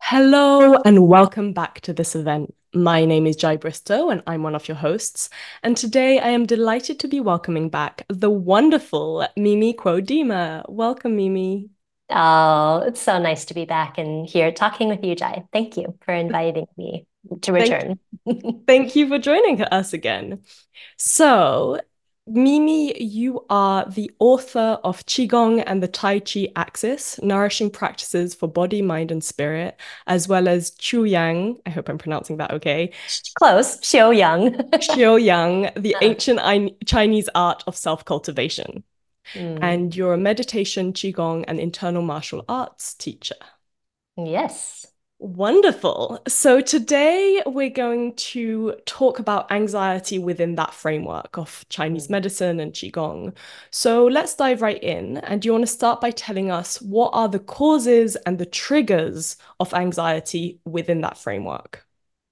Hello and welcome back to this event. My name is Jai Bristow and I'm one of your hosts. And today I am delighted to be welcoming back the wonderful Mimi Quodima. Welcome, Mimi. Oh, it's so nice to be back and here talking with you, Jai. Thank you for inviting me to Thank, return. thank you for joining us again. So, Mimi, you are the author of Qigong and the Tai Chi Axis, nourishing practices for body, mind, and spirit, as well as Chu Yang. I hope I'm pronouncing that okay. Close, Xiao Yang. Xiaoyang, the Uh, ancient Chinese art of self-cultivation. mm, And you're a meditation, qigong, and internal martial arts teacher. yes. Wonderful. So today we're going to talk about anxiety within that framework of Chinese Mm. medicine and qigong. So let's dive right in. And do you want to start by telling us what are the causes and the triggers of anxiety within that framework?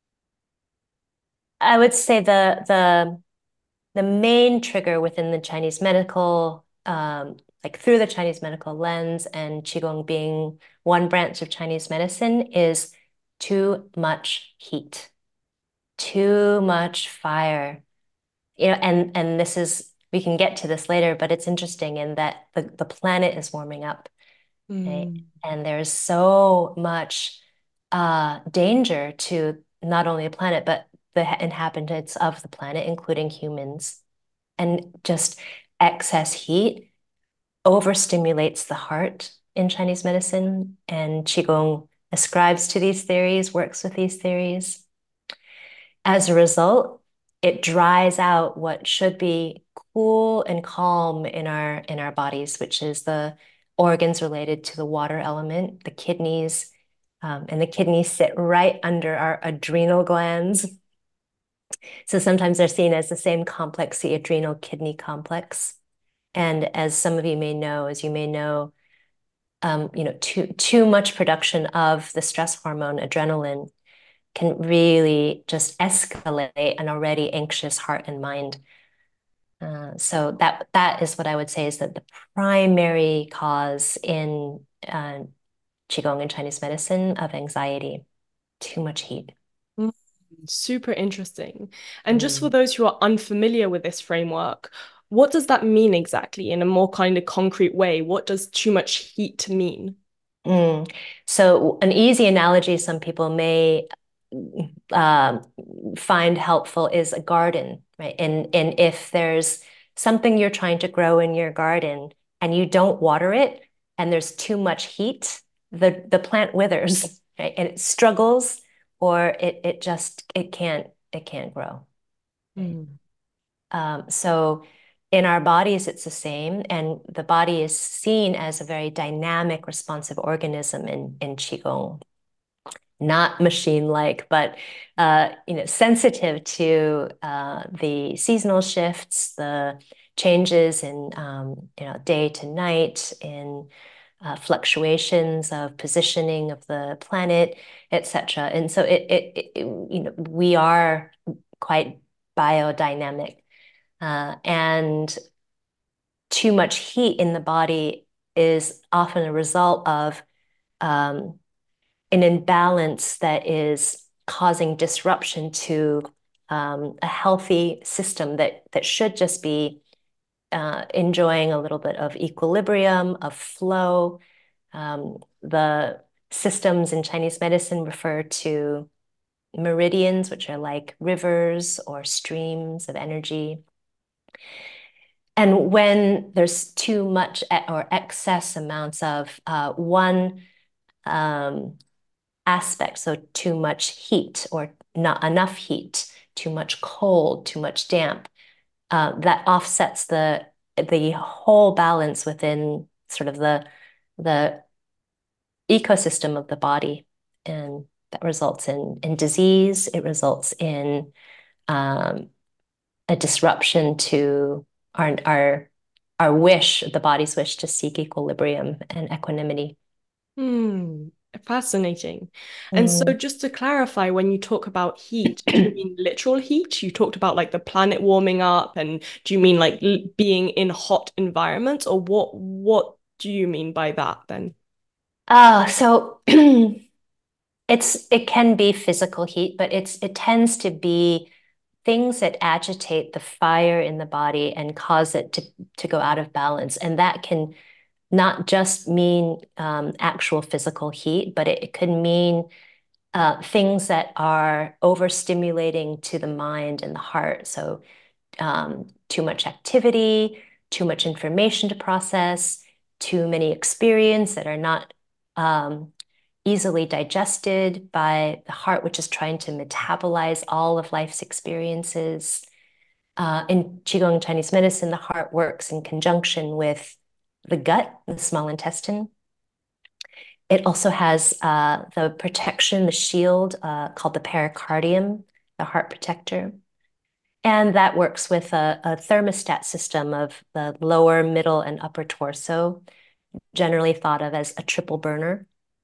I would say the main trigger within the Chinese medical, like through the Chinese medical lens and Qigong being one branch of Chinese medicine, is too much heat, too much fire. And this is we can get to this later, but it's interesting in that the planet is warming up, right? Mm. And there's so much danger to not only the planet, but the inhabitants of the planet, including humans. And just excess heat overstimulates the heart in Chinese medicine, and Qigong ascribes to these theories, works with these theories. As a result, it dries out what should be cool and calm in our bodies, which is the organs related to the water element, the kidneys, and the kidneys sit right under our adrenal glands. So sometimes they're seen as the same complex, the adrenal kidney complex. And as some of you may know, as you may know, too much production of the stress hormone adrenaline can really just escalate an already anxious heart and mind. So that is what I would say is that the primary cause in Qigong and Chinese medicine of anxiety, too much heat. Mm. Super interesting. And just for Mm. those who are unfamiliar with this framework, what does that mean exactly in a more kind of concrete way? What does too much heat mean? Mm. So an easy analogy some people may uh, find helpful is a garden, right? And if there's something you're trying to grow in your garden and you don't water it and there's too much heat, the plant withers, right? And it struggles or it can't grow, right? Mm. So in our bodies, it's the same, and the body is seen as a very dynamic, responsive organism in Qigong, not machine-like, but sensitive to the seasonal shifts, the changes in day to night, in fluctuations of positioning of the planet, etc. And so we are quite biodynamic, and too much heat in the body is often a result of um, an imbalance that is causing disruption to a healthy system that should just be enjoying a little bit of equilibrium, of flow. The systems in Chinese medicine refer to meridians, which are like rivers or streams of energy. And when there's too much or excess amounts of one um, aspect, so too much heat or not enough heat, too much cold, too much damp, that offsets the whole balance within sort of the ecosystem of the body, and that results in disease. It results in um, a disruption to our wish, the body's wish to seek equilibrium and equanimity. Hmm. Fascinating. And so, Mm. just to clarify, when you talk about heat, do you mean literal heat? You talked about like the planet warming up, and do you mean like being in hot environments, or what do you mean by that then? So it can be physical heat, but it tends to be things that agitate the fire in the body and cause it to go out of balance. And that can not just mean actual physical heat, but it could mean things that are overstimulating to the mind and the heart. So too much activity, too much information to process, too many experiences that are not easily digested by the heart, which is trying to metabolize all of life's experiences. In Qigong Chinese medicine, the heart works in conjunction with the gut, the small intestine. It also has the protection, the shield called the pericardium, the heart protector. And that works with a thermostat system of the lower, middle, and upper torso, generally thought of as a triple burner.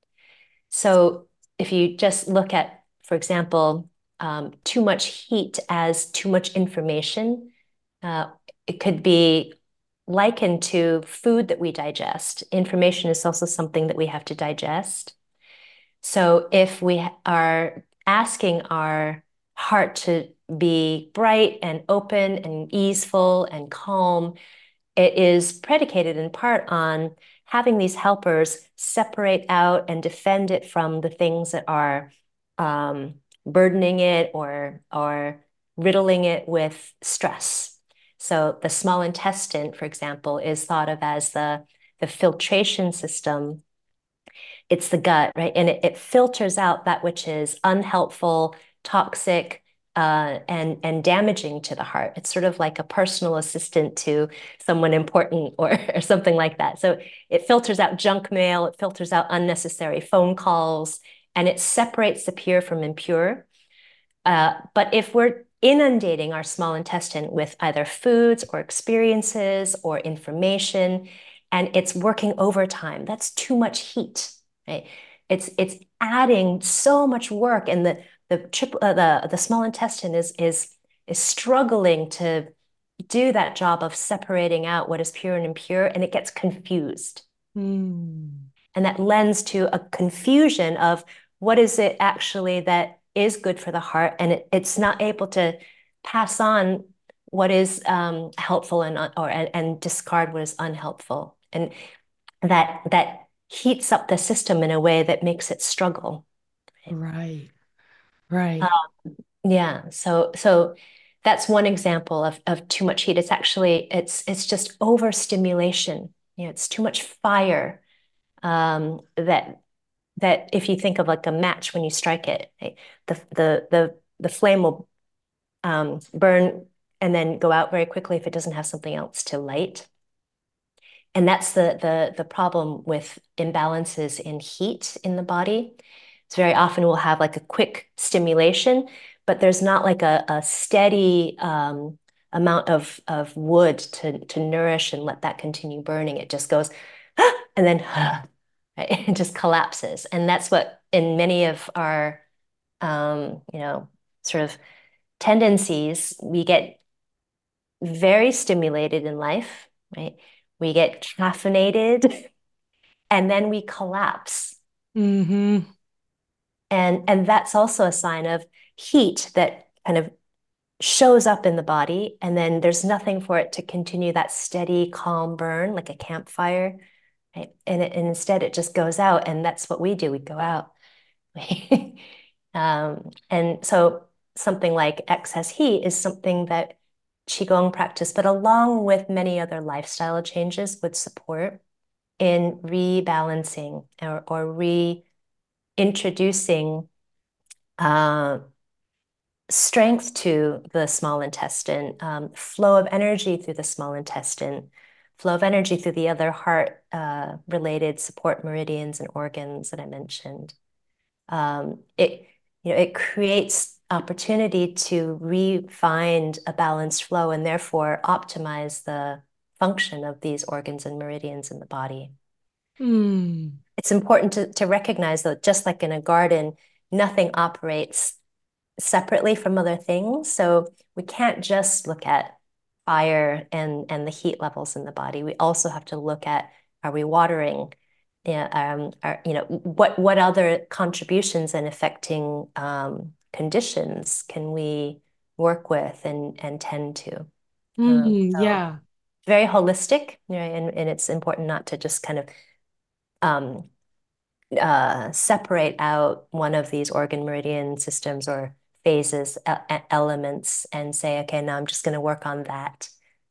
So if you just look at, for example, too much heat as too much information, uh, it could be likened to food that we digest. Information is also something that we have to digest. So if we are asking our heart to be bright and open and easeful and calm, it is predicated in part on having these helpers separate out and defend it from the things that are burdening it or riddling it with stress. So the small intestine, for example, is thought of as the filtration system. It's the gut, right? And it filters out that which is unhelpful, toxic, and damaging to the heart. It's sort of like a personal assistant to someone important or something like that. So it filters out junk mail, it filters out unnecessary phone calls, and it separates the pure from impure. But if we're inundating our small intestine with either foods or experiences or information, and it's working overtime, that's too much heat, right? It's adding so much work, and the small intestine is struggling to do that job of separating out what is pure and impure, and it gets confused. Mm. And that lends to a confusion of what is it actually that is good for the heart, and it's not able to pass on what is helpful and discard what is unhelpful, and that heats up the system in a way that makes it struggle. Right, Uh, right. yeah, so that's one example of too much heat. It's actually it's just overstimulation. You know, it's too much fire that if you think of like a match when you strike it, right, the flame will burn and then go out very quickly if it doesn't have something else to light. And that's the problem with imbalances in heat in the body. It's very often we'll have like a quick stimulation, but there's not like a steady amount of wood to nourish and let that continue burning. It just goes, and then right? It just collapses. And that's what in many of our sort of tendencies, we get very stimulated in life, right? We get caffeinated and then we collapse. Mm-hmm. And that's also a sign of heat that kind of shows up in the body, and then there's nothing for it to continue that steady, calm burn like a campfire, right? And instead it just goes out, and that's what we do. We go out. And so something like excess heat is something that Qigong practice, but along with many other lifestyle changes, would support in rebalancing or reintroducing uh, strength to the small intestine, flow of energy through the small intestine, flow of energy through the other heart related support meridians and organs that I mentioned. It creates opportunity to re-find a balanced flow and therefore optimize the function of these organs and meridians in the body. Mm. It's important to recognize that just like in a garden, nothing operates separately from other things. So we can't just look at fire and the heat levels in the body. We also have to look at, are we watering? yeah, what other contributions and affecting conditions can we work with and tend to? So Yeah. very holistic, right? And it's important not to just kind of um, separate out one of these organ meridian systems or phases, elements, and say, okay, now I'm just going to work on that.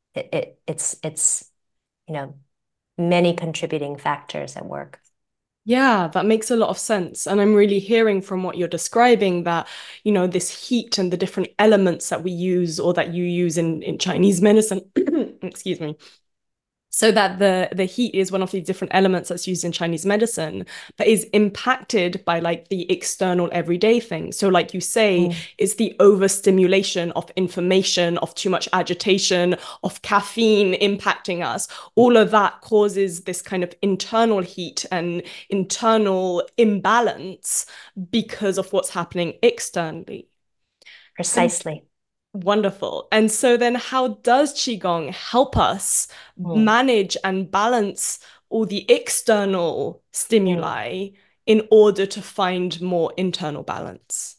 It's you know many contributing factors at work. Yeah, that makes a lot of sense. And I'm really hearing from what you're describing that, this heat and the different elements that we use or that you use in Chinese medicine, excuse me, so that the heat is one of these different elements that's used in Chinese medicine, but is impacted by like the external everyday things. So, like you say, Mm. it's the overstimulation of information, of too much agitation, of caffeine impacting us. All of that causes this kind of internal heat and internal imbalance because of what's happening externally. And Precisely. wonderful. And so then how does Qigong help us Mm. manage and balance all the external Mm. stimuli in order to find more internal balance?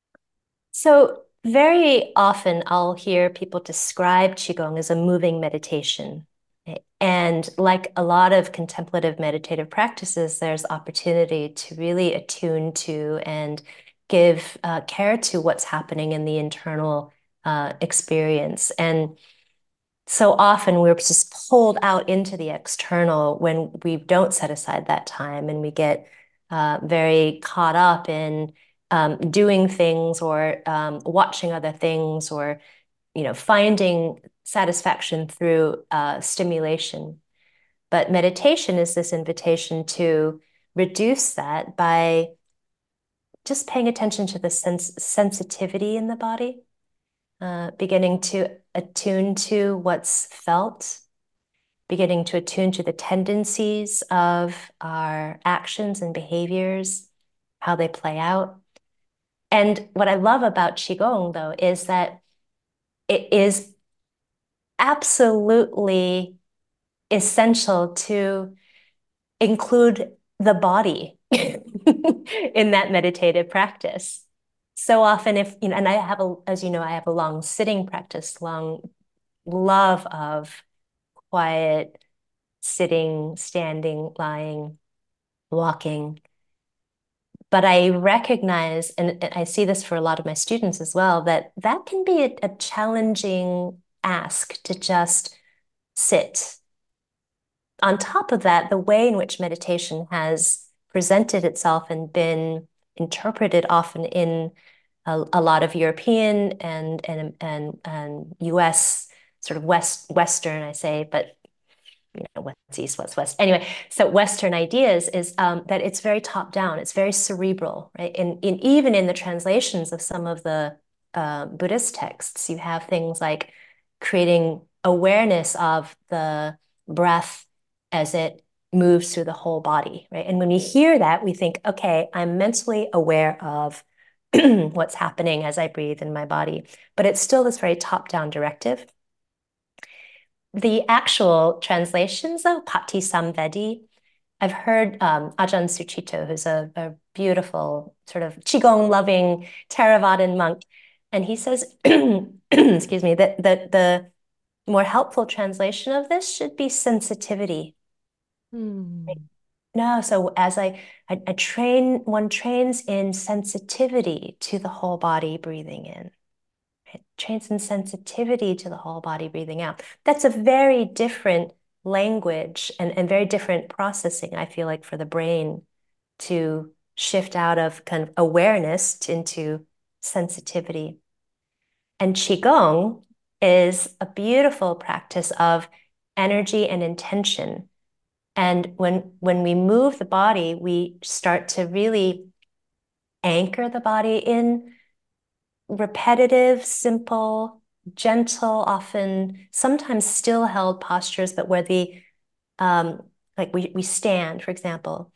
So very often I'll hear people describe Qigong as a moving meditation. And like a lot of contemplative meditative practices, there's opportunity to really attune to and give care to what's happening in the internal experience. And so often we're just pulled out into the external when we don't set aside that time and we get very caught up in doing things or watching other things or finding satisfaction through stimulation. But meditation is this invitation to reduce that by just paying attention to the sensitivity in the body, beginning to attune to what's felt, beginning to attune to the tendencies of our actions and behaviors, how they play out. And what I love about Qigong, though, is that it is absolutely essential to include the body in that meditative practice. So often, if you know, and I have as you know, I have a long sitting practice, long love of quiet sitting, standing, lying, walking. But I recognize, and I see this for a lot of my students as well, that that can be a challenging ask to just sit. On top of that, the way in which meditation has presented itself and been interpreted often in a lot of European and US sort of Western, I say, but what's East, what's West. Anyway, so Western ideas is that it's very top down, it's very cerebral, right? Even in the translations of some of the Buddhist texts, you have things like creating awareness of the breath as it moves through the whole body, right? And when we hear that, we think, okay, I'm mentally aware of what's happening as I breathe in my body. But it's still this very top down directive. The actual translations of Patti Samvedi, I've heard Ajahn Suchito, who's a beautiful sort of Qigong loving Theravadan monk, and he says, excuse me, that the more helpful translation of this should be sensitivity. Hmm. No, so as I train, one trains in sensitivity to the whole body breathing in. It trains in sensitivity to the whole body breathing out. That's a very different language and very different processing, I feel like, for the brain to shift out of kind of awareness into sensitivity. And Qigong is a beautiful practice of energy and intention. And when we move the body, we start to really anchor the body in repetitive, simple, gentle, often sometimes still held postures, but where the like we stand, for example,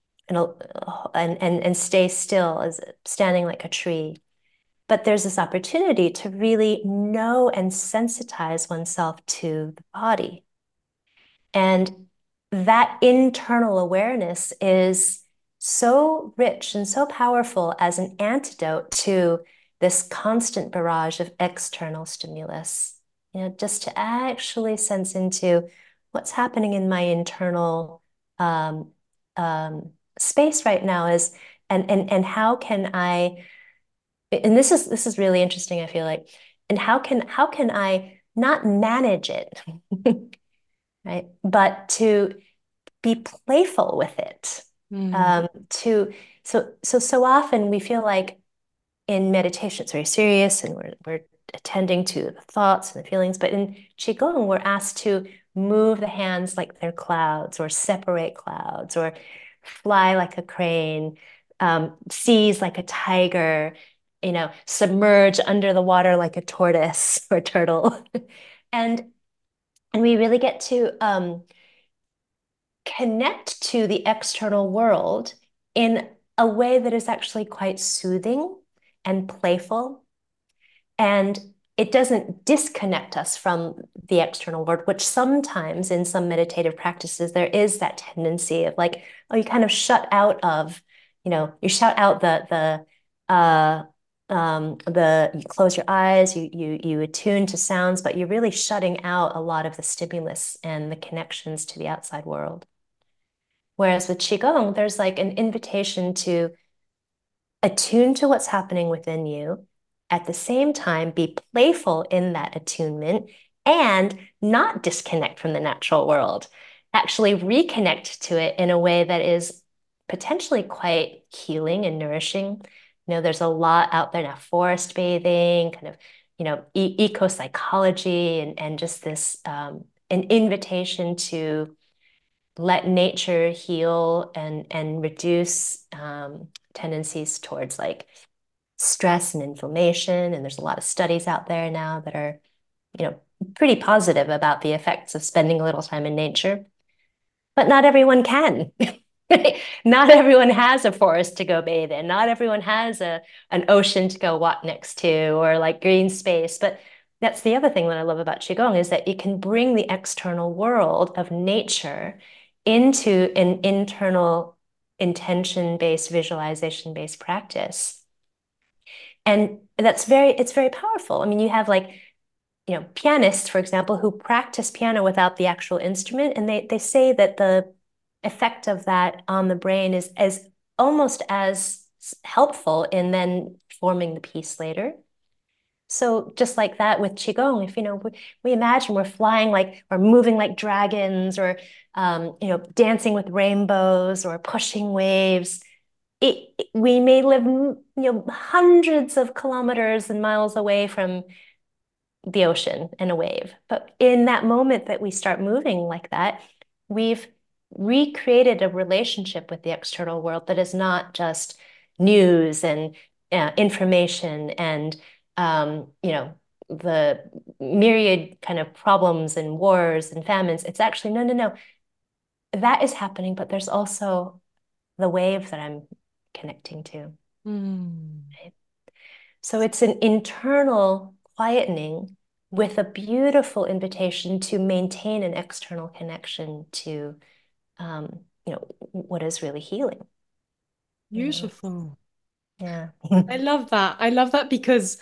and stay still as standing like a tree. But there's this opportunity to really know and sensitize oneself to the body. And that internal awareness is so rich and so powerful as an antidote to this constant barrage of external stimulus. Just to actually sense into what's happening in my internal um, space right now is, and how can I, and this is really interesting, I feel like, and how can I not manage it, right? But to be playful with it. Mm. To so often we feel like in meditation it's very serious and we're attending to the thoughts and the feelings, but in qigong we're asked to move the hands like they're clouds, or separate clouds, or fly like a crane, seize like a tiger, submerge under the water like a tortoise or turtle, and we really get to connect to the external world in a way that is actually quite soothing and playful. And it doesn't disconnect us from the external world, which sometimes in some meditative practices, there is that tendency of like, oh, you kind of shut out of, you shut out you close your eyes, you attune to sounds, but you're really shutting out a lot of the stimulus and the connections to the outside world. Whereas with Qigong, there's like an invitation to attune to what's happening within you, at the same time, be playful in that attunement and not disconnect from the natural world. Actually, reconnect to it in a way that is potentially quite healing and nourishing. There's a lot out there now, forest bathing, kind of, eco psychology, and just this an invitation to let nature heal and reduce tendencies towards like stress and inflammation. And there's a lot of studies out there now that are, pretty positive about the effects of spending a little time in nature. But not everyone can. Not everyone has a forest to go bathe in. Not everyone has an ocean to go walk next to, or like green space. But that's the other thing that I love about Qigong, is that it can bring the external world of nature into an internal intention-based, visualization-based practice. And it's very powerful. I mean, you have like, pianists, for example, who practice piano without the actual instrument, and they say that the effect of that on the brain is as almost as helpful in then forming the piece later. So just like that with qigong, if we imagine we're flying like, or moving like dragons, or dancing with rainbows, or pushing waves, we may live hundreds of kilometers and miles away from the ocean and a wave. But in that moment that we start moving like that, we've recreated a relationship with the external world that is not just news and information and the myriad kind of problems and wars and famines. It's actually no, no, no. That is happening, but there's also the wave that I'm connecting to. Mm. Right? So it's an internal quietening with a beautiful invitation to maintain an external connection to, what is really healing. Beautiful. Yeah. I love that. I love that because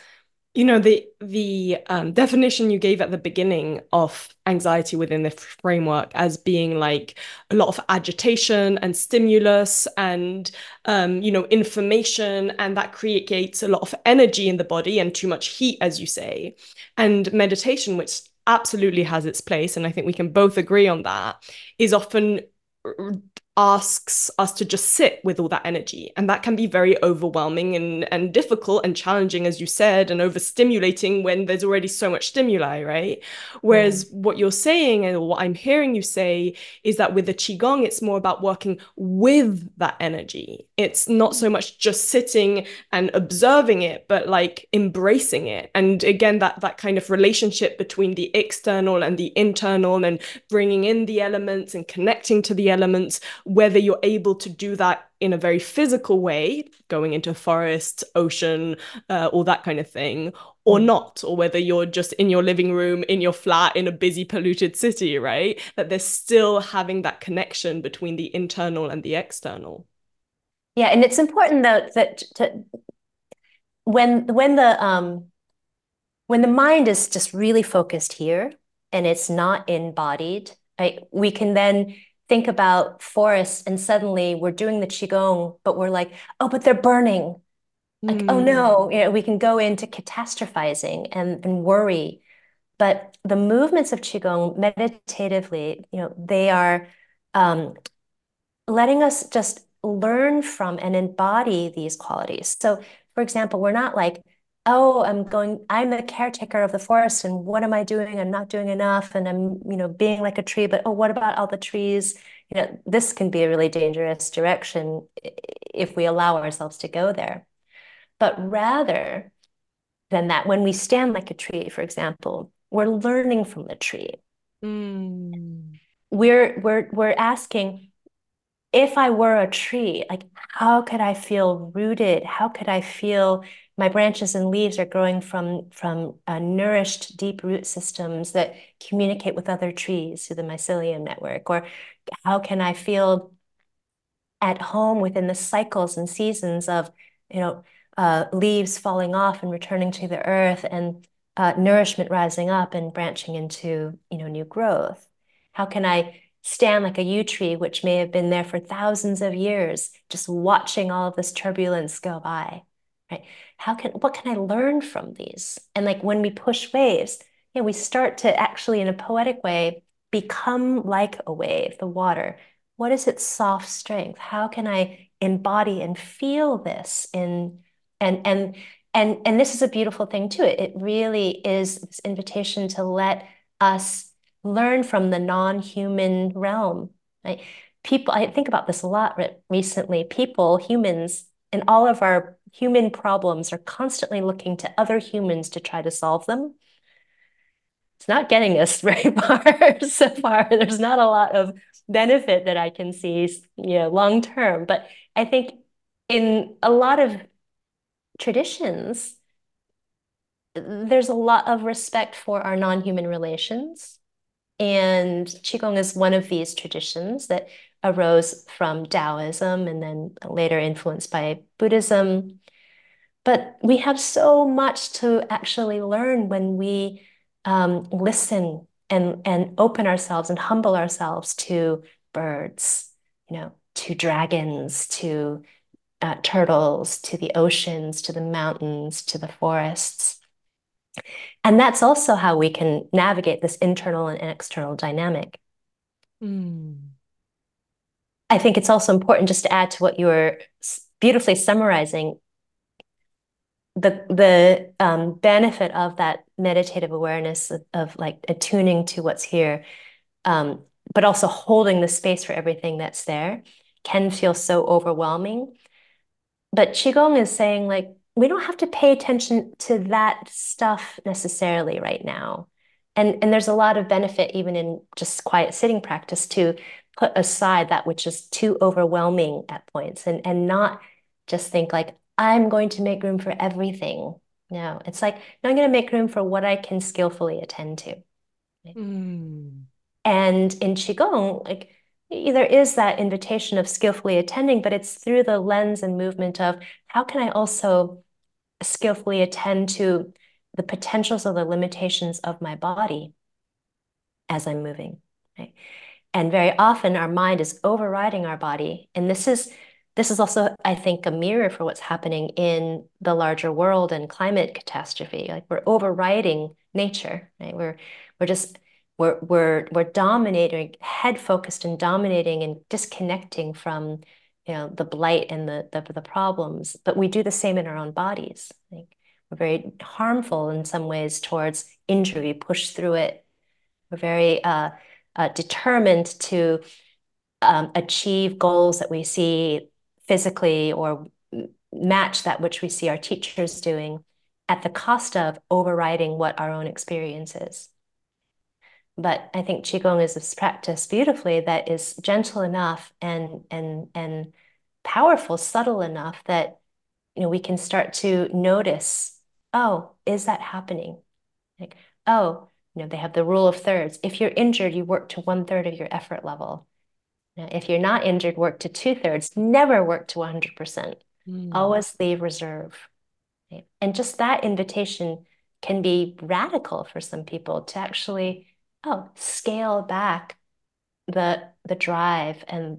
the definition you gave at the beginning of anxiety within the framework as being like a lot of agitation and stimulus and information, and that creates a lot of energy in the body and too much heat, as you say. And meditation, which absolutely has its place, and I think we can both agree on that, is often asks us to just sit with all that energy. And that can be very overwhelming and difficult and challenging, as you said, and overstimulating when there's already so much stimuli, right? Yeah. Whereas what you're saying, and what I'm hearing you say, is that with the Qigong, it's more about working with that energy. It's not so much just sitting and observing it, but like embracing it. And again, that kind of relationship between the external and the internal, and bringing in the elements and connecting to the elements, whether you're able to do that in a very physical way, going into forest, ocean, all that kind of thing, or Mm. not, or whether you're just in your living room, in your flat, in a busy, polluted city, right? That they're still having that connection between the internal and the external. Yeah, and it's important though that when when the when the mind is just really focused here and it's not embodied, right, we can then think about forests and suddenly we're doing the qigong, but we're like, oh, but they're burning. Like, oh Mm. no, we can go into catastrophizing and worry. But the movements of qigong meditatively, they are um, letting us just learn from and embody these qualities. So, for example, we're not like, oh, I'm the caretaker of the forest, and what am I doing? I'm not doing enough, and I'm, being like a tree, but oh, what about all the trees? This can be a really dangerous direction if we allow ourselves to go there. But rather than that, when we stand like a tree, for example, we're learning from the tree. Mm. We're asking, if I were a tree, like how could I feel rooted? How could I feel my branches and leaves are growing from nourished deep root systems that communicate with other trees through the mycelium network? Or how can I feel at home within the cycles and seasons of, leaves falling off and returning to the earth and nourishment rising up and branching into, new growth? How can I stand like a yew tree, which may have been there for thousands of years, just watching all of this turbulence go by, right? What can I learn from these? And like when we push waves, we start to actually, in a poetic way, become like a wave, the water. What is its soft strength? How can I embody and feel this in and and and this is a beautiful thing too. It really is this invitation to let us learn from the non-human realm. Right? People, I think about this a lot recently. People, humans, and all of our human problems are constantly looking to other humans to try to solve them. It's not getting us very far so far. There's not a lot of benefit that I can see, long term. But I think in a lot of traditions, there's a lot of respect for our non-human relations. And Qigong is one of these traditions that arose from Taoism and then later influenced by Buddhism. But we have so much to actually learn when we listen and open ourselves and humble ourselves to birds, to dragons, to turtles, to the oceans, to the mountains, to the forests. And that's also how we can navigate this internal and external dynamic. Mm. I think it's also important just to add to what you were beautifully summarizing the benefit of that meditative awareness of like attuning to what's here, um, but also holding the space for everything that's there can feel so overwhelming. But Qigong is saying like we don't have to pay attention to that stuff necessarily right now. And there's a lot of benefit even in just quiet sitting practice to put aside that which is too overwhelming at points and not just think like I'm going to make room for everything. No, it's like no, I'm going to make room for what I can skillfully attend to. Mm. And in Qigong, like there is that invitation of skillfully attending, but it's through the lens and movement of how can I also skillfully attend to the potentials or the limitations of my body as I'm moving, right? And very often our mind is overriding our body. And this is also, I think, a mirror for what's happening in the larger world and climate catastrophe. Like we're overriding nature, right? We're just we're dominating, head focused and dominating and disconnecting from the blight and the problems. But we do the same in our own bodies. Like we're very harmful in some ways towards injury, push through it. We're very determined to achieve goals that we see physically or match that which we see our teachers doing at the cost of overriding what our own experience is. But I think Qigong is this practice beautifully that is gentle enough and powerful, subtle enough that we can start to notice, oh, is that happening? Like, oh, they have the rule of thirds. If you're injured, you work to 1/3 of your effort level. Now, if you're not injured, work to 2/3. Never work to 100%. Mm. Always leave reserve. Right? And just that invitation can be radical for some people to actually, scale back the drive and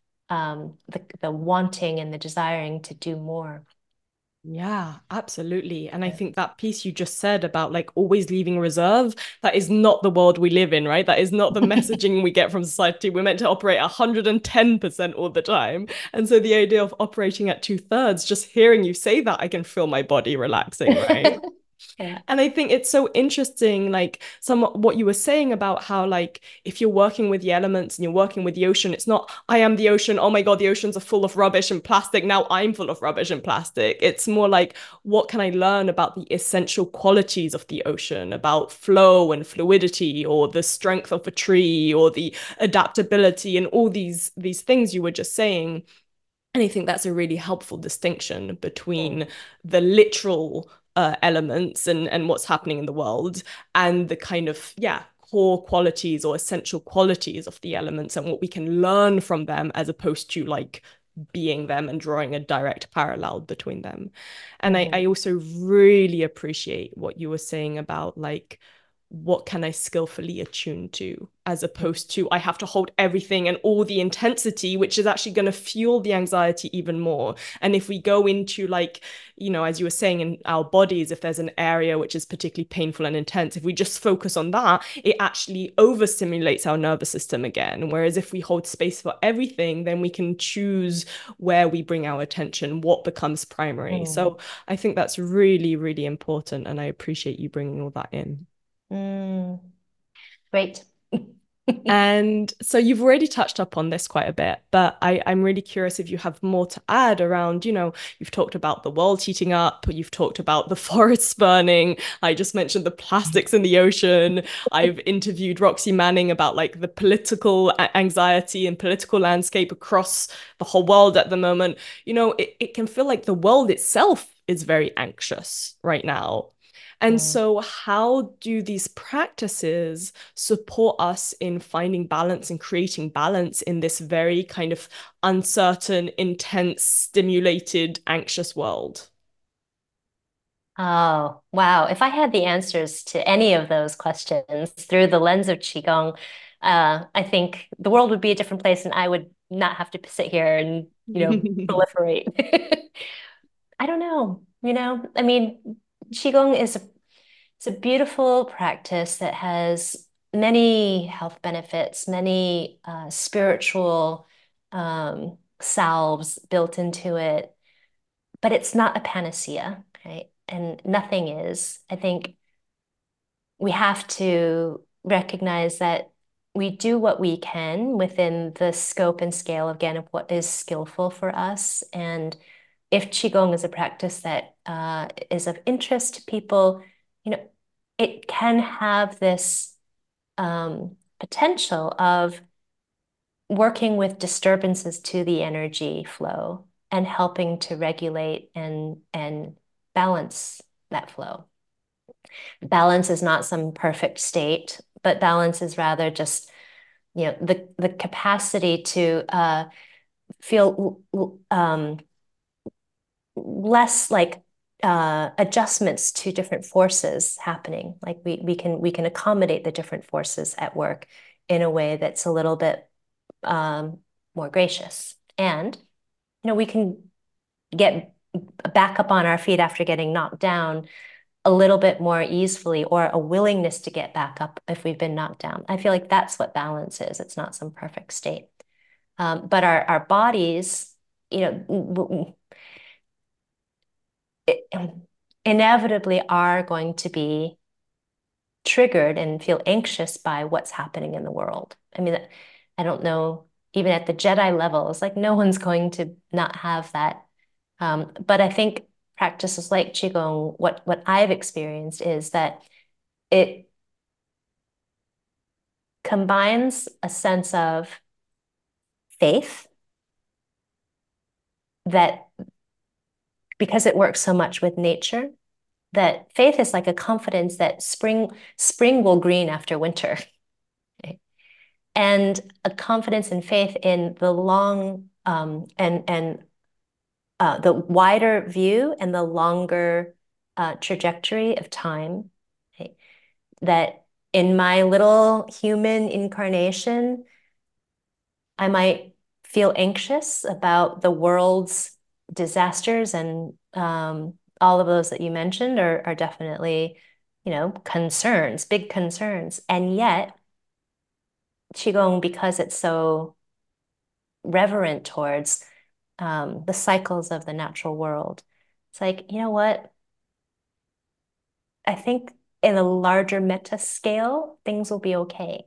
the wanting and the desiring to do more. Yeah, absolutely. And I think that piece you just said about like always leaving reserve, that is not the world we live in, right? That is not the messaging we get from society. We're meant to operate 110% all the time. And so the idea of operating at 2/3, just hearing you say that, I can feel my body relaxing, right? Yeah. And I think it's so interesting, like some what you were saying about how, like, if you're working with the elements and you're working with the ocean, it's not, I am the ocean. Oh my God, the oceans are full of rubbish and plastic. Now I'm full of rubbish and plastic. It's more like, what can I learn about the essential qualities of the ocean, about flow and fluidity, or the strength of a tree, or the adaptability, and all these things you were just saying. And I think that's a really helpful distinction Mm. between the literal elements and what's happening in the world, and the kind of, yeah, core qualities or essential qualities of the elements and what we can learn from them, as opposed to like being them and drawing a direct parallel between them. And I Mhm. also really appreciate what you were saying about like, what can I skillfully attune to, as opposed to I have to hold everything and all the intensity, which is actually going to fuel the anxiety even more. And if we go into like, as you were saying, in our bodies, if there's an area which is particularly painful and intense, if we just focus on that, it actually overstimulates our nervous system again. Whereas if we hold space for everything, then we can choose where we bring our attention, what becomes primary. Mm. So I think that's really, really important. And I appreciate you bringing all that in. Mm. Great. And so you've already touched up on this quite a bit, but I'm really curious if you have more to add around, you've talked about the world heating up, you've talked about the forests burning. I just mentioned the plastics in the ocean. I've interviewed Roxy Manning about like the political anxiety and political landscape across the whole world at the moment. It can feel like the world itself is very anxious right now. And Mm. so, how do these practices support us in finding balance and creating balance in this very kind of uncertain, intense, stimulated, anxious world? Oh, wow. If I had the answers to any of those questions through the lens of Qigong, I think the world would be a different place and I would not have to sit here and, proliferate. I don't know, I mean, Qigong it's a beautiful practice that has many health benefits, many spiritual salves built into it, but it's not a panacea, right? And nothing is. I think we have to recognize that we do what we can within the scope and scale, again, of what is skillful for us. And if Qigong is a practice that is of interest to people, you know, it can have this potential of working with disturbances to the energy flow and helping to regulate and balance that flow. Balance is not some perfect state, but balance is rather just the capacity to feel less like adjustments to different forces happening. Like we can accommodate the different forces at work in a way that's a little bit more gracious. And we can get back up on our feet after getting knocked down a little bit more easily, or a willingness to get back up if we've been knocked down. I feel like that's what balance is. It's not some perfect state. But our bodies, it, inevitably are going to be triggered and feel anxious by what's happening in the world. I mean, I don't know, even at the Jedi levels, like no one's going to not have that. But I think practices like Qigong, what I've experienced is that it combines a sense of faith that because it works so much with nature, that faith is like a confidence that spring will green after winter. Okay? And a confidence and faith in the long and the wider view and the longer trajectory of time. Okay? That in my little human incarnation, I might feel anxious about the world's disasters, and all of those that you mentioned are definitely, concerns, big concerns. And yet, Qigong, because it's so reverent towards the cycles of the natural world, it's like, you know what? I think in a larger meta scale, things will be okay.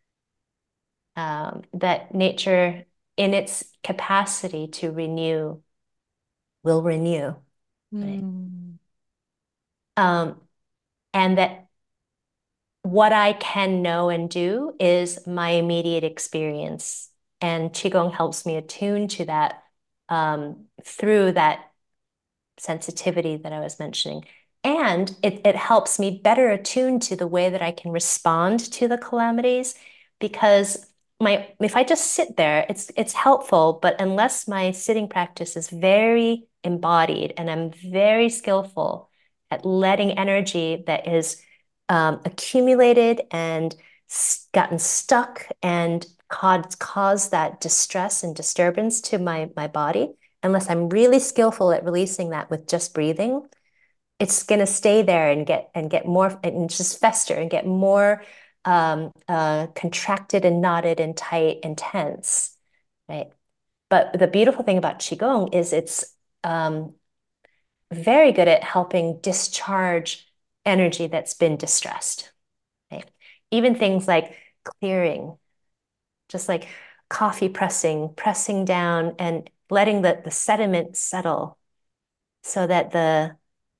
That nature, in its capacity to renew, will renew. Right? Mm. Um, and that what I can know and do is my immediate experience. And Qigong helps me attune to that through that sensitivity that I was mentioning. And it helps me better attune to the way that I can respond to the calamities, because if I just sit there, it's helpful, but unless my sitting practice is very embodied and I'm very skillful at letting energy that is accumulated and gotten stuck and caused that distress and disturbance to my body, unless I'm really skillful at releasing that with just breathing, it's going to stay there and get more and just fester and get more contracted and knotted and tight and tense, right? But the beautiful thing about Qigong is it's um, very good at helping discharge energy that's been distressed, right? Even things like clearing, just like coffee pressing down and letting the sediment settle so that the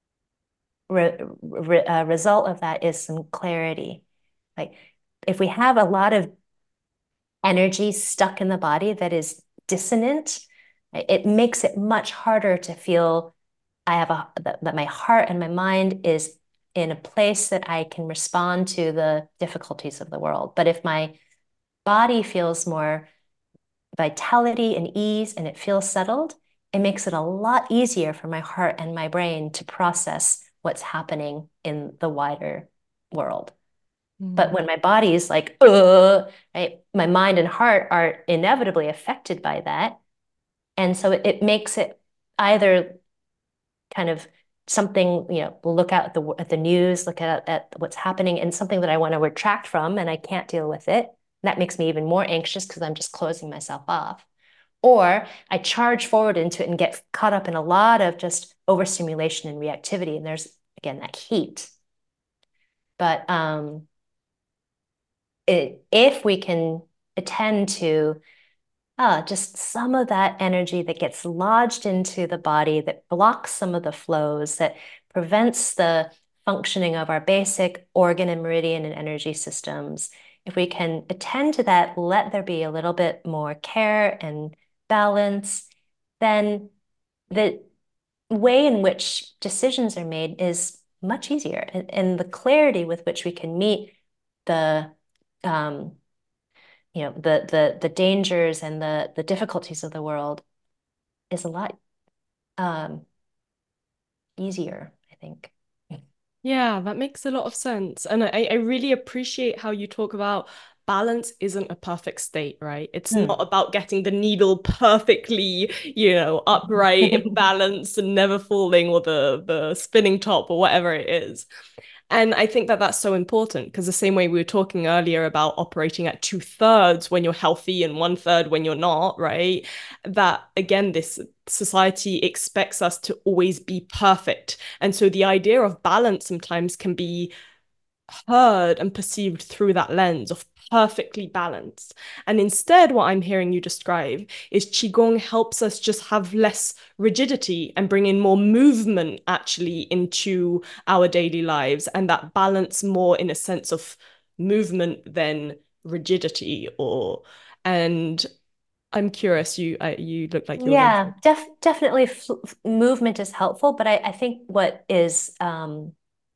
result of that is some clarity. Like if we have a lot of energy stuck in the body that is dissonant, it makes it much harder to feel that my heart and my mind is in a place that I can respond to the difficulties of the world. But if my body feels more vitality and ease and it feels settled, it makes it a lot easier for my heart and my brain to process what's happening in the wider world. But Mm. when my body is like, right, my mind and heart are inevitably affected by that. And so it makes it either kind of something, look out at the news, look at what's happening, and something that I want to retract from and I can't deal with it. That makes me even more anxious because I'm just closing myself off. Or I charge forward into it and get caught up in a lot of just overstimulation and reactivity. And there's, again, that heat. But if we can attend to just some of that energy that gets lodged into the body, that blocks some of the flows, that prevents the functioning of our basic organ and meridian and energy systems. If we can attend to that, let there be a little bit more care and balance, then the way in which decisions are made is much easier. And the clarity with which we can meet the um, the dangers and the difficulties of the world is a lot um, easier, I think. Yeah, that makes a lot of sense. And I really appreciate how you talk about balance isn't a perfect state, right? It's not Hmm. about getting the needle perfectly, upright and balanced and never falling, or the spinning top or whatever it is. And I think that that's so important because the same way we were talking earlier about operating at 2/3 when you're healthy and 1/3 when you're not, right? That again, this society expects us to always be perfect. And so the idea of balance sometimes can be heard and perceived through that lens of perfectly balanced. And instead, what I'm hearing you describe is Qigong helps us just have less rigidity and bring in more movement actually into our daily lives, and that balance more in a sense of movement than rigidity. And I'm curious, you look like you were going to Yeah, definitely movement is helpful, but I think what is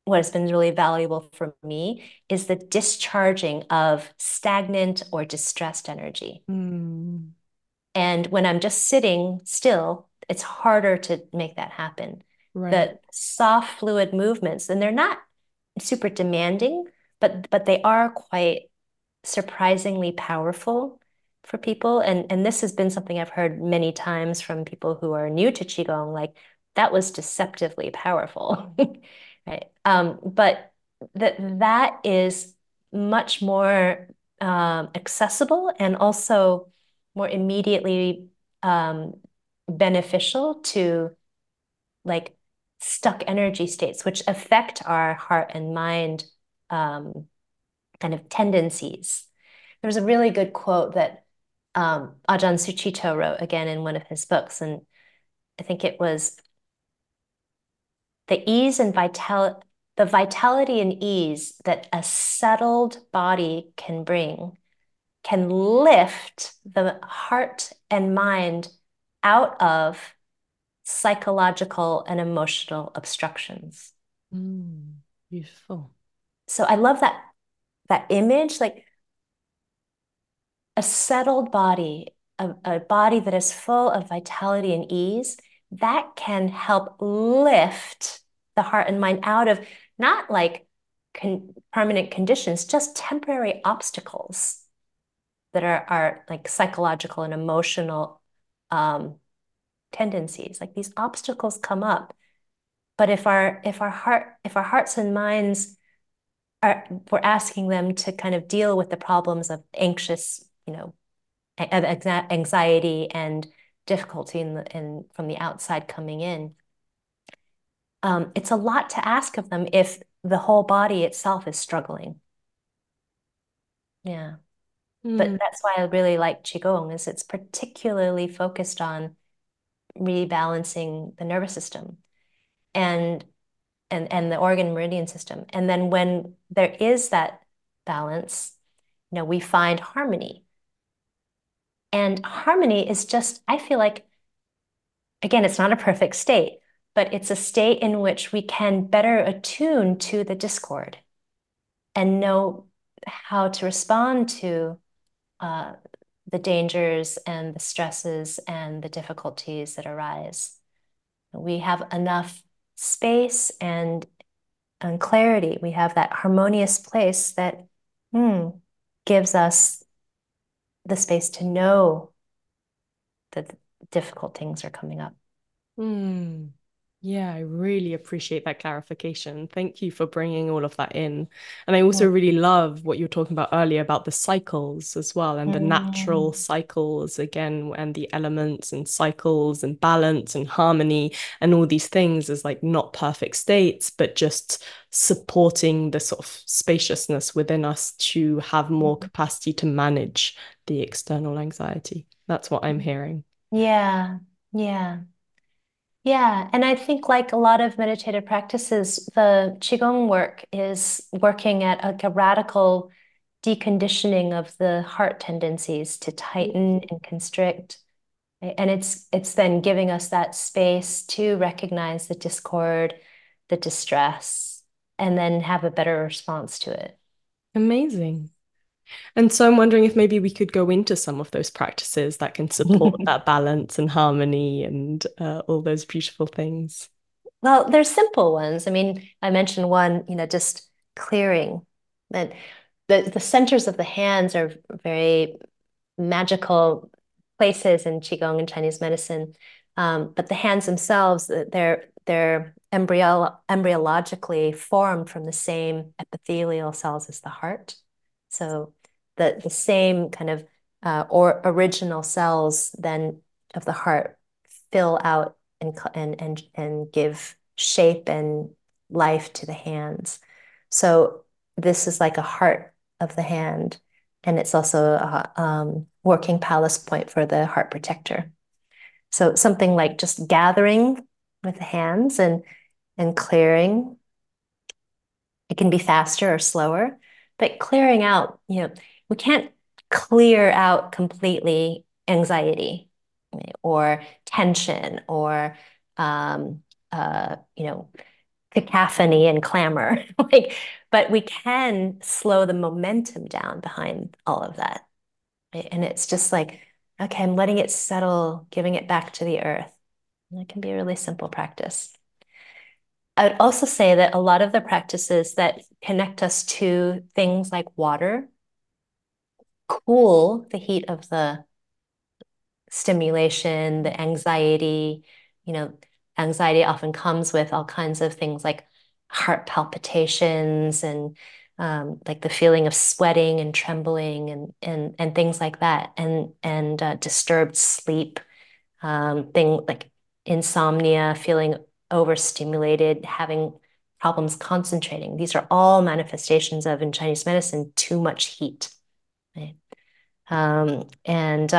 what has been really valuable for me is the discharging of stagnant or distressed energy. Mm, And when I'm just sitting still, it's harder to make that happen. right. The soft fluid movements, and they're not super demanding, but they are quite surprisingly powerful for people. And this has been something I've heard many times from people who are new to Qigong, like that was deceptively powerful. Right. But that is much more accessible and also more immediately um, beneficial to like stuck energy states, which affect our heart and mind um, kind of tendencies. There's a really good quote that Ajahn Suchito wrote again in one of his books, and I think it was the ease and the vitality and ease that a settled body can bring can lift the heart and mind out of psychological and emotional obstructions. Mm, beautiful. So I love that image, like a settled body, a body that is full of vitality and ease, that can help lift the heart and mind out of not like permanent conditions, just temporary obstacles that are like psychological and emotional um, tendencies. Like these obstacles come up, but if our hearts and minds are, we're asking them to kind of deal with the problems of anxious, of anxiety and difficulty from the outside coming in. It's a lot to ask of them if the whole body itself is struggling. Yeah. But Mm, that's why I really like Qigong is it's particularly focused on rebalancing the nervous system and and the organ meridian system. And then when there is that balance, we find harmony. And harmony is just, I feel like, again, it's not a perfect state, but it's a state in which we can better attune to the discord and know how to respond to uh, the dangers and the stresses and the difficulties that arise. We have enough space and clarity. We have that harmonious place that gives us the space to know that difficult things are coming up. mm. Yeah, I really appreciate that clarification. Thank you for bringing all of that in. And I also Mm. really love what you were talking about earlier about the cycles as well, and the natural Mm. cycles again, and the elements and cycles and balance and harmony and all these things as like not perfect states, but just supporting the sort of spaciousness within us to have more capacity to manage the external anxiety. That's what I'm hearing. Yeah, yeah. Yeah, and I think like a lot of meditative practices, the Qigong work is working at a radical deconditioning of the heart tendencies to tighten and constrict. And it's then giving us that space to recognize the discord, the distress, and then have a better response to it. Amazing. And so I'm wondering if maybe we could go into some of those practices that can support that balance and harmony and all those beautiful things. Well, there's simple ones. I mean, I mentioned one, just clearing. That the centers of the hands are very magical places in Qigong and Chinese medicine. But the hands themselves, they're embryologically formed from the same epithelial cells as the heart. So the same kind of or original cells then of the heart fill out and give shape and life to the hands. So this is like a heart of the hand, and it's also a working palace point for the heart protector. So something like just gathering with the hands and clearing. It can be faster or slower, but clearing out, we can't clear out completely anxiety, right, or tension or um, uh, you know, cacophony and clamor. Like, but we can slow the momentum down behind all of that. Right? And it's just like, okay, I'm letting it settle, giving it back to the earth. And it can be a really simple practice. I would also say that a lot of the practices that connect us to things like water cool the heat of the stimulation, the anxiety. You know, anxiety often comes with all kinds of things like heart palpitations and like the feeling of sweating and trembling and things like that, and disturbed sleep, thing like insomnia, feeling overstimulated, having problems concentrating. These are all manifestations of, in Chinese medicine, too much heat. Right? And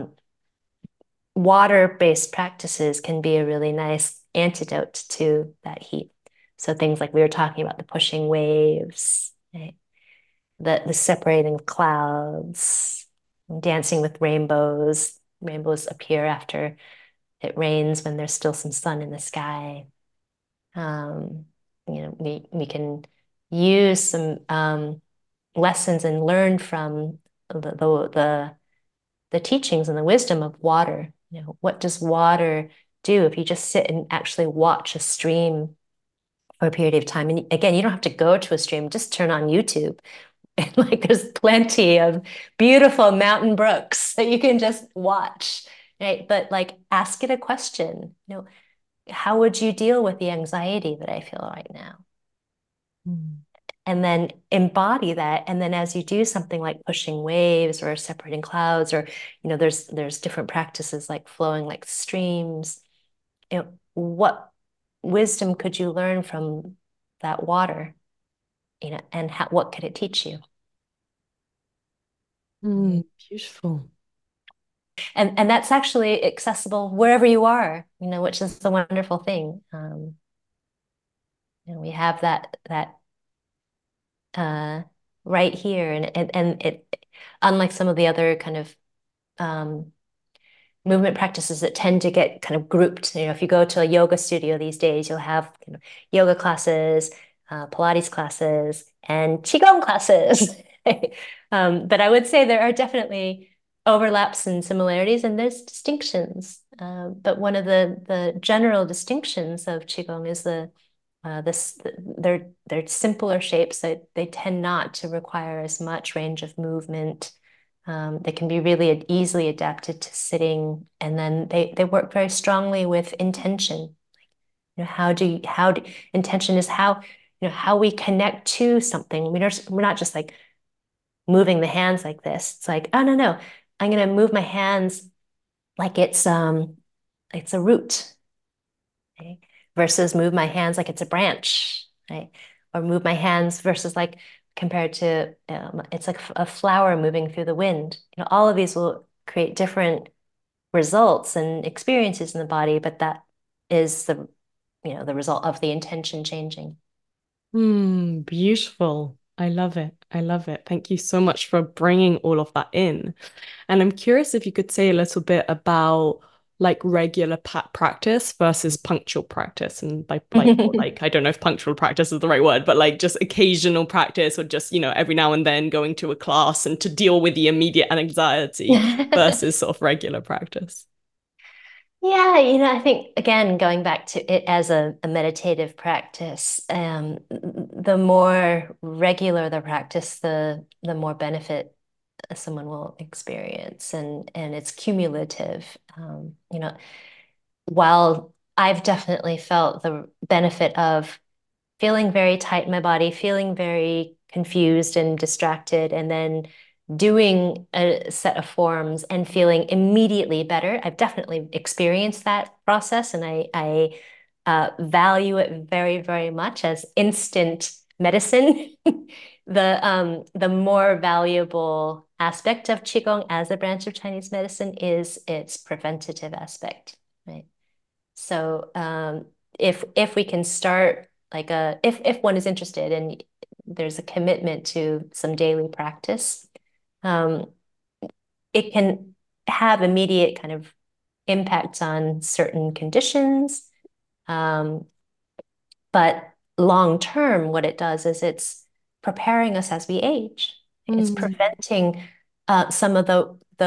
water-based practices can be a really nice antidote to that heat. So things like we were talking about, the pushing waves, right? The separating of clouds, dancing with rainbows. Rainbows appear after it rains when there's still some sun in the sky. Um, we can use some lessons and learn from the teachings and the wisdom of water. What does water do if you just sit and actually watch a stream for a period of time? And again, you don't have to go to a stream, just turn on YouTube. And like there's plenty of beautiful mountain brooks that you can just watch, right? But like ask it a question, how would you deal with the anxiety that I feel right now? Mm. And then embody that. And then as you do something like pushing waves or separating clouds, or there's different practices like flowing like streams. What wisdom could you learn from that water? And what could it teach you? Beautiful. And that's actually accessible wherever you are, which is the wonderful thing. We have that uh, right here, and it, unlike some of the other kind of um, movement practices that tend to get kind of grouped. If you go to a yoga studio these days, you'll have yoga classes, Pilates classes, and Qigong classes. But I would say there are definitely overlaps and similarities, and there's distinctions. But one of the general distinctions of Qigong is they're simpler shapes that they tend not to require as much range of movement. They can be really easily adapted to sitting, and then they work very strongly with intention. How do intention is how we connect to something. We're not just like moving the hands like this. It's like, oh no, I'm gonna move my hands like it's a root, okay? Versus move my hands like it's a branch, right? Or move my hands versus like compared to it's like a flower moving through the wind. All of these will create different results and experiences in the body, but that is the result of the intention changing. Beautiful. I love it. I love it. Thank you so much for bringing all of that in. And I'm curious if you could say a little bit about like regular practice versus punctual practice. And by like, I don't know if punctual practice is the right word, but like just occasional practice or just, every now and then going to a class and to deal with the immediate anxiety versus sort of regular practice. Yeah, I think again, going back to it as a meditative practice, the more regular the practice, the more benefit someone will experience, and it's cumulative. While I've definitely felt the benefit of feeling very tight in my body, feeling very confused and distracted, and then doing a set of forms and feeling immediately better. I've definitely experienced that process, and I value it very, very much as instant medicine. The more valuable aspect of Qigong as a branch of Chinese medicine is its preventative aspect, right? So if we can start like if one is interested and there's a commitment to some daily practice, um, it can have immediate kind of impacts on certain conditions. Um, but long term, what it does is it's preparing us as we age. It's Mm. preventing some of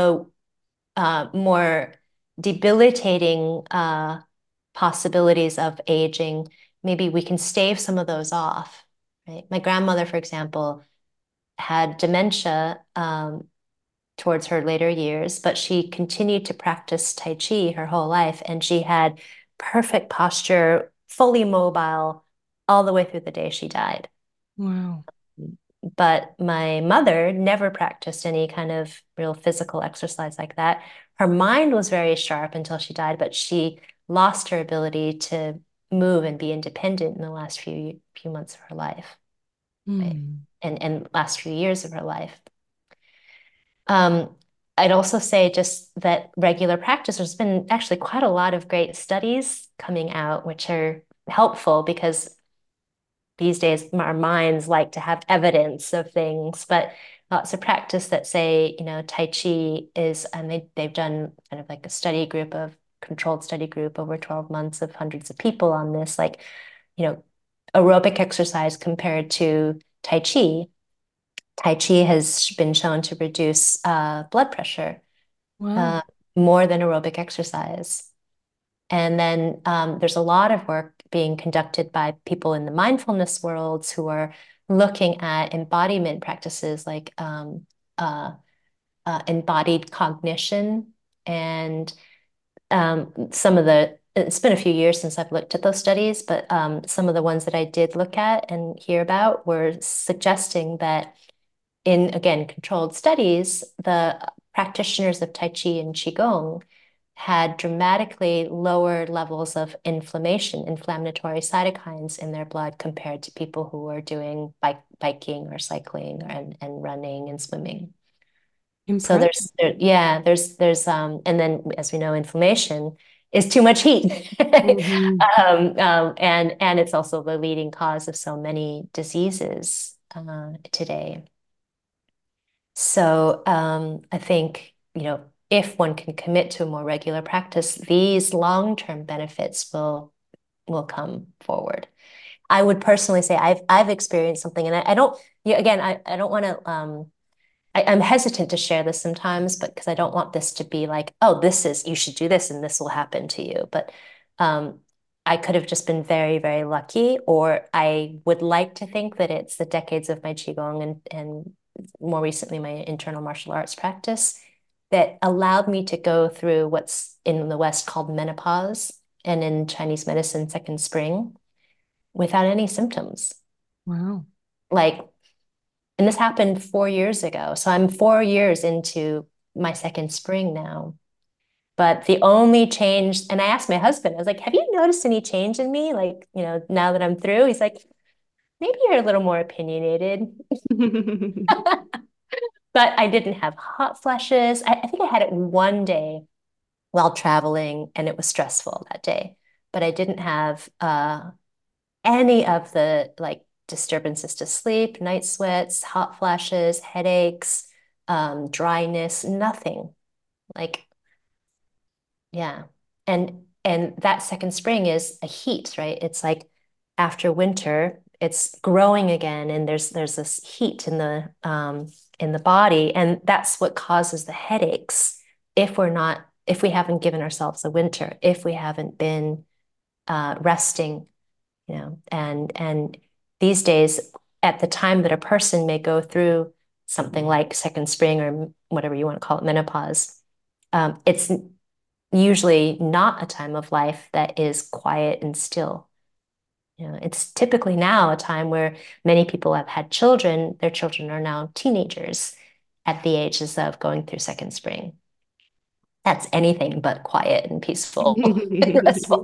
the more debilitating possibilities of aging. Maybe we can stave some of those off, right? My grandmother, for example, had dementia towards her later years, but she continued to practice Tai Chi her whole life, and she had perfect posture, fully mobile, all the way through the day she died. Wow. But my mother never practiced any kind of real physical exercise like that. Her mind was very sharp until she died, but she lost her ability to move and be independent in the last few months of her life, right? Mm. And last few years of her life. Um, I'd also say just that regular practice, there's been actually quite a lot of great studies coming out, which are helpful because these days our minds like to have evidence of things, but lots of practice that say, Tai Chi is, and they've done kind of like a study group of controlled study group over 12 months of hundreds of people on this, like, you know, aerobic exercise compared to Tai Chi. Tai Chi has been shown to reduce blood pressure Wow. uh, more than aerobic exercise. And then there's a lot of work being conducted by people in the mindfulness worlds who are looking at embodiment practices like uh, embodied cognition. And some of it's been a few years since I've looked at those studies, but some of the ones that I did look at and hear about were suggesting that in, again, controlled studies, the practitioners of Tai Chi and Qigong had dramatically lower levels of inflammation, inflammatory cytokines in their blood compared to people who were doing biking or cycling and running and swimming. So Impressive. and then as we know, inflammation is too much heat. Mhm. And it's also the leading cause of so many diseases today. So I think, if one can commit to a more regular practice, these long-term benefits will come forward. I would personally say I've experienced something, and I don't. Yeah, again, I don't want to. I'm hesitant to share this sometimes, but because I don't want this to be like, oh, this is you should do this, and this will happen to you. But um, I could have just been very, very lucky, or I would like to think that it's the decades of my qigong and more recently my internal martial arts practice that allowed me to go through what's in the West called menopause and in Chinese medicine, second spring, without any symptoms. Wow. Like, and this happened 4 years ago. So I'm 4 years into my second spring now. But the only change, and I asked my husband, I was like, have you noticed any change in me? Like, now that I'm through, he's like, maybe you're a little more opinionated. But I didn't have hot flashes. I think I had it one day while traveling, and it was stressful that day. But I didn't have any of the like disturbances to sleep, night sweats, hot flashes, headaches, dryness, nothing. Like, yeah. And that second spring is a heat, right? It's like after winter, it's growing again, and there's this heat in the body, and that's what causes the headaches if we haven't given ourselves a winter, if we haven't been resting, and these days, at the time that a person may go through something like second spring or whatever you want to call it, menopause, it's usually not a time of life that is quiet and still. It's typically now a time where many people have had children. Their children are now teenagers at the ages of going through second spring. That's anything but quiet and peaceful and restful.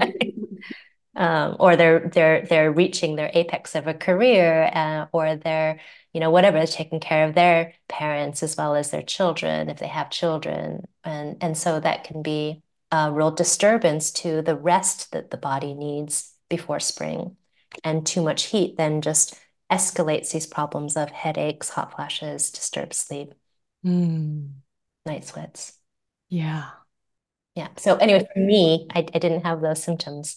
Or they're reaching their apex of a career, or they're whatever, taking care of their parents as well as their children if they have children, and so that can be a real disturbance to the rest that the body needs before spring, and too much heat then just escalates these problems of headaches, hot flashes, disturbed sleep, Mm. night sweats. Yeah. Yeah. So anyway, for me, I didn't have those symptoms.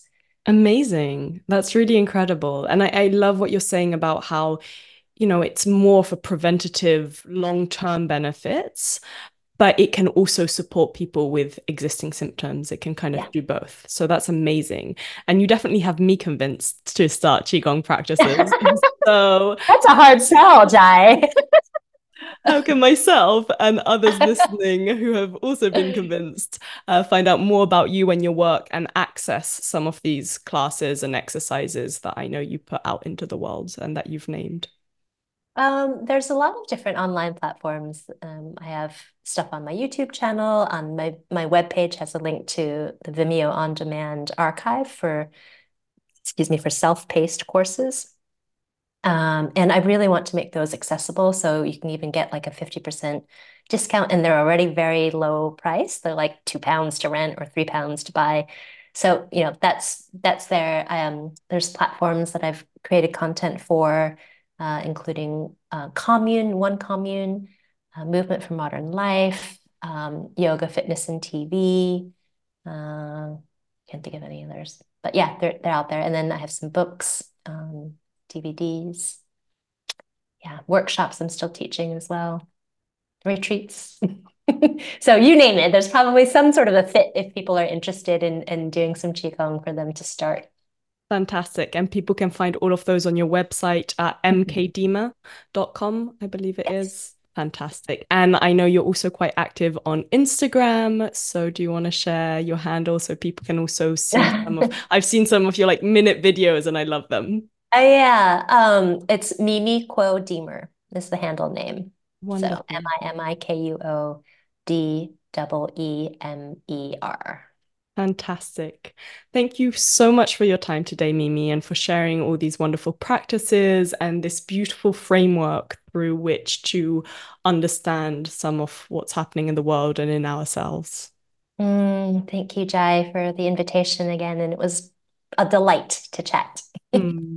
Amazing. That's really incredible. And I love what you're saying about how, it's more for preventative long-term benefits, but it can also support people with existing symptoms. It can kind of Yeah. do both. So that's amazing. And you definitely have me convinced to start Qigong practices. So That's a hard sell, Jai. how can myself and others listening who have also been convinced find out more about you and your work and access some of these classes and exercises that I know you put out into the world and that you've named? There's a lot of different online platforms. I have stuff on my YouTube channel. On my webpage has a link to the Vimeo On Demand archive for, excuse me, for self-paced courses. And I really want to make those accessible. So you can even get like a 50% discount, and they're already very low price. They're like £2 to rent or £3 to buy. So, that's there. There's platforms that I've created content for, including Commune, One Commune, Movement for Modern Life, Yoga, Fitness, and TV. Can't think of any others. But yeah, they're out there. And then I have some books, DVDs, yeah, workshops I'm still teaching as well, retreats. So you name it, there's probably some sort of a fit if people are interested in doing some Qigong for them to start. Fantastic. And people can find all of those on your website at mkdima.com, I believe it Yes. is. Fantastic. And I know you're also quite active on Instagram. So do you want to share your handle so people can also see I've seen some of your like minute videos and I love them. Yeah, it's Mimi Kuo Deemer is the handle name. So Wonderful. MimikuoDeemer. Fantastic. Thank you so much for your time today, Mimi, and for sharing all these wonderful practices and this beautiful framework through which to understand some of what's happening in the world and in ourselves. Thank you, Jai, for the invitation again, and it was a delight to chat.